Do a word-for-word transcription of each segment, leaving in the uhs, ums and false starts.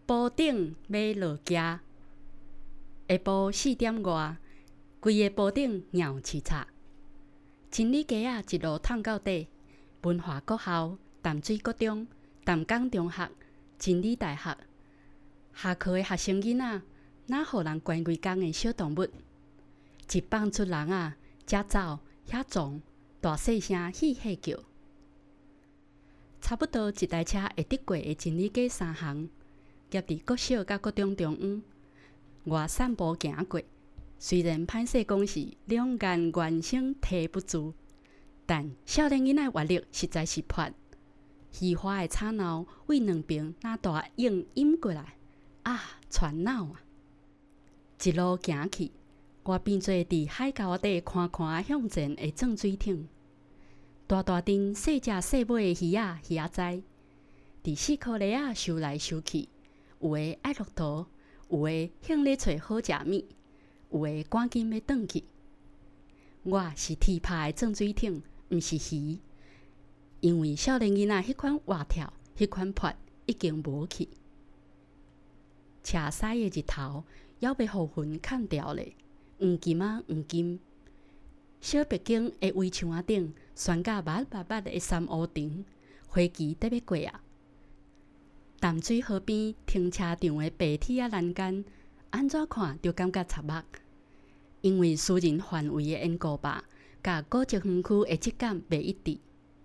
埔顶要落埕，下晡四点外，规个埔顶鸟饲插。真理街仔一路探到底，文化国校、淡水国中、淡江中学、真理大学，下课的学生囡仔，哪互人关规工的小动物，一放出人啊，遮走遐撞，大细声嘻嘻叫。差不多一台车会得过的真理街三巷，夹伫国小甲国中中央，我散步行过。虽然歹势讲是两眼原声体不住，但少年囡仔活力实在是泼。喧哗的吵闹为两边那大影涌过来，啊，传闹啊！一路行去，我变做伫海沟底看看向前的壮水艇。大大阵细只细尾的鱼仔鱼仔仔，伫四颗螺仔游来游去，有的爱落涂，有的向咧找好食物。有的赶紧要转去，我是铁拍的壮水艇，毋是鱼，因为少年囡仔迄款活跳、迄款泼已经无去。车驶的日头还袂互云砍掉咧，黄金啊黄金。小北京的围墙仔顶悬甲密密密的山乌藤，花期得要过啊！淡水河边停车场的白铁仔栏杆，安怎看就感觉插目，因为私人范围的烟菇吧，甲古迹园区的质感袂一致。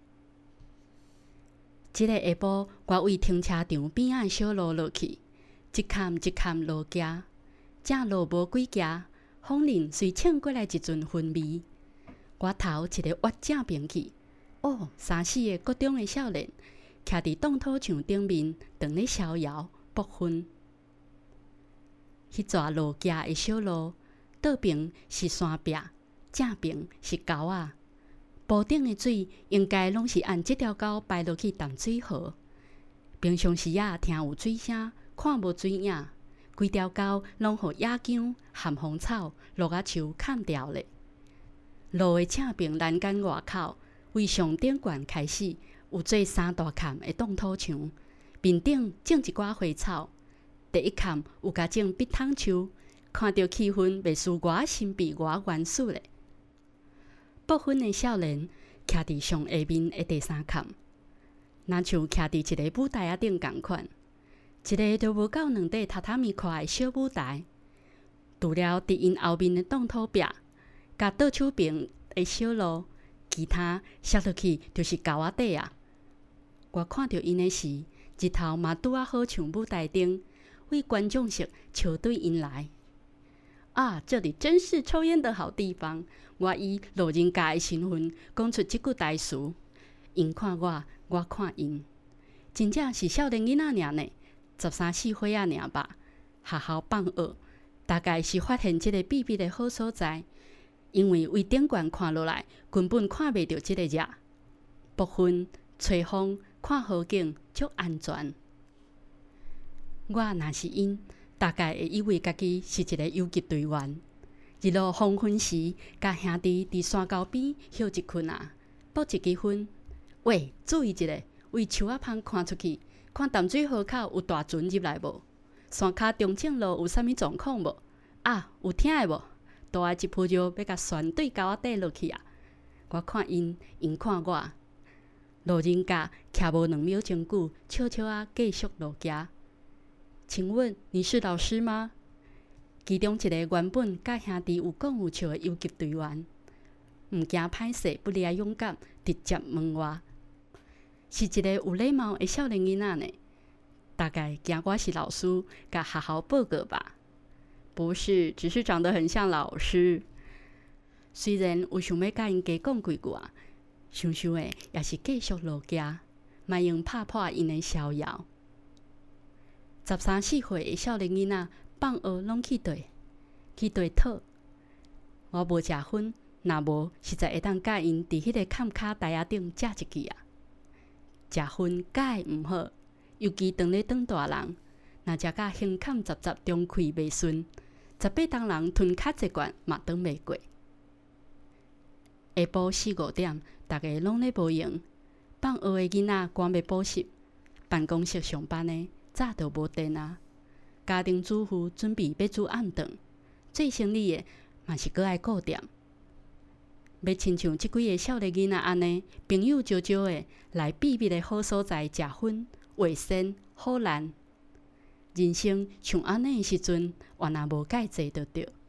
即个下晡，我为停车场边仔小路落去，一坎一坎路行，正路无几行，风林随请过来一阵风味。我头一个挖正边去，哦，三四个国中的少年，徛伫冻土墙顶面，当咧逍遥搏薰。迄蛇路行的小路，倒边是山壁，正边是沟仔。埔顶的水应该拢是按即条沟排落去淡水河。平常时啊，听有水声，看无水影，规条沟拢互野姜、咸丰草、落仔树砍掉咧。路的侧边栏杆外口，为上顶悬开始，有做三大坎的冻土墙，面顶种一寡花草。第一坎有甲种碧汤树，看到气氛袂输我神秘我原始咧。部分的少年徛伫上下面的第三坎，若像徛伫一个舞台仔顶共款，一个都无够两块榻榻米宽的小舞台。除了伫因后面的冻土壁，甲倒手边的小路，其他摔落去就是沟仔底啊。我看到因的时，日头嘛拄啊好像舞台顶，为观众席笑对因来。啊，这里真是抽烟的好地方！我以路人甲的身份讲出这句台词，因看我，我看因，真正是少年囡仔尔呢，十三四岁仔尔吧。学校放学，大概是发现这个秘密的好所在。因为为顶悬看落来，根本看袂到这个热。薄云、吹风、看好景，足安全。我若是因，大概会以为家己是一个游击队员。日落黄昏时，甲兄弟伫山沟边休一困啊，补一支烟。喂，注意一下，为树仔旁看出去，看淡水河口有大船入来无？山骹中正路有啥物状况无？啊，有听的无？大个一扑就要甲船对沟仔底落去啊！我看因，因看我，路人甲徛无两秒钟久，悄悄啊继续路行。请问你是老师吗？其中一个原本甲兄弟有讲有笑的游击队员，毋惊歹势，不离勇敢，直接问我，是一个有礼貌的少年囡仔呢。大概惊我是老师，甲学校报告吧。不是，只是长得很像老师。虽然有想要甲因加讲几句啊，想想的也是继续路行，莫用拍破因的逍遥。十三四岁的少年囡仔放学拢去佗？去佗讨。我无食薰，若无实在会当甲因伫迄个坎骹台仔顶食一支啊。食薰假会毋好，尤其当咧当大人，若食甲胸坎杂杂，中气袂顺。十八当人吞卡一罐嘛当袂过。下晡四五点，大家拢咧无闲，放学的囡仔赶要补习，办公室上班的早就无电啊。 家庭主妇准备要煮暗顿，做生意的嘛是搁爱顾店。要亲像即几个少年囡仔安尼，朋友招招的来秘密的好所在食薰、画仙、好难。人生像安尼的时阵，原来无介济就对。